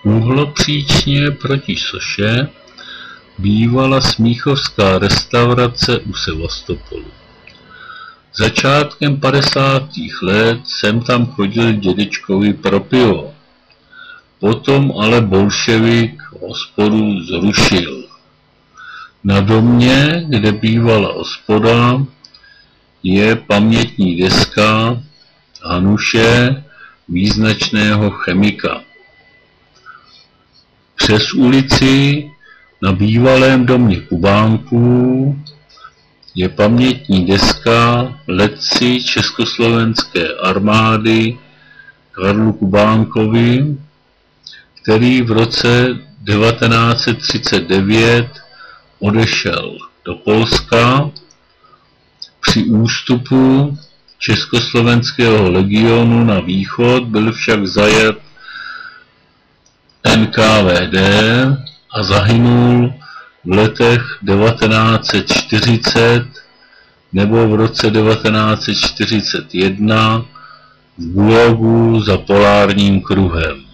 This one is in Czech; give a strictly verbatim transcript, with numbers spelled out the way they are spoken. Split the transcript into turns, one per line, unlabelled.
úhlopříčně proti soše bývala smíchovská restaurace u Sevastopolu. Začátkem padesátých let jsem tam chodil dědečkovi pro pivo. Potom ale bolševik hospodu zrušil. Na domě, kde bývala hospoda, je pamětní deska Hanuše, význačného chemika. Přes ulici na bývalém domě Kubánků je pamětní deska letci československé armády Karlu Kubánkovi, který v roce devatenáct set třicet devět odešel do Polska. Při ústupu československého legionu na východ byl však zajat N K V D a zahynul v letech devatenáct set čtyřicet nebo v roce devatenáct set čtyřicet jedna v Gulagu za polárním kruhem.